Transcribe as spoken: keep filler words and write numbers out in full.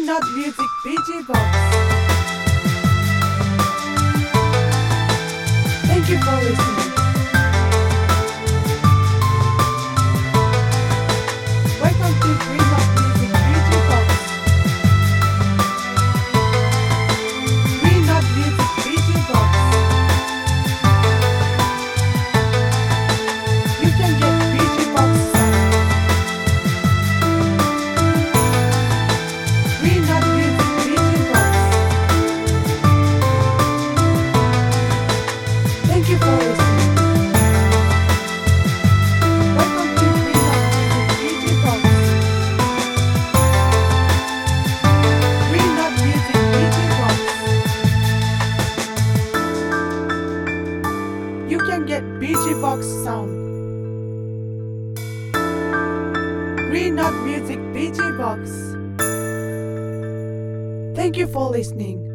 Green Knot Music B G Box. Thank you for listening. Welcome to Green Knot Music B G Box. Green Knot Music B G Box. You can get B G Box sound. Green Knot Music B G Box. Thank you for listening. Welcome to Green Knot Music B G Box. Green Knot Music B G Box. You can get B G Box sound. Green Knot Music B G Box. Thank you for listening.